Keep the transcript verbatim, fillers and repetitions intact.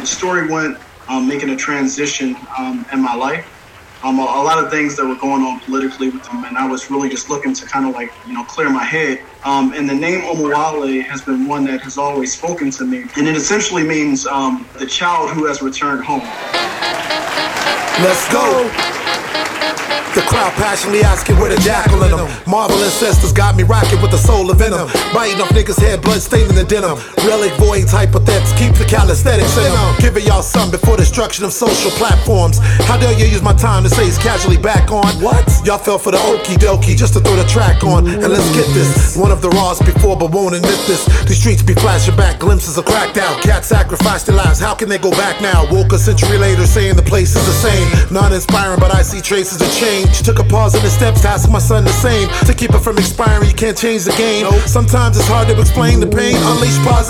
the story went, um, making a transition um, in my life. Um, a, a lot of things that were going on politically with them, and I was really just looking to kind of like, you know, clear my head. Um, and the name Omowale has been one that has always spoken to me, and it essentially means um, the child who has returned home. Let's go! The crowd passionately asking where the jackal in them. Marvel ancestors got me rocking with the soul of venom. Biting off niggas' head, blood staining the denim. Relic voids, hypothetics, keep the calisthenics in them. Giving y'all some before destruction of social platforms. How dare you use my time to say it's casually back on? What? Y'all fell for the okie dokie just to throw the track on. And let's get this. One of the raws before but won't admit this. These streets be flashing back glimpses of cracked out. Cats sacrificed their lives, how can they go back now? Woke a century later saying the place is the same. Non-inspiring but I see traces of change. Took a pause in the steps to ask my son the same. To keep it from expiring, you can't change the game. Sometimes it's hard to explain the pain. Unleash pause.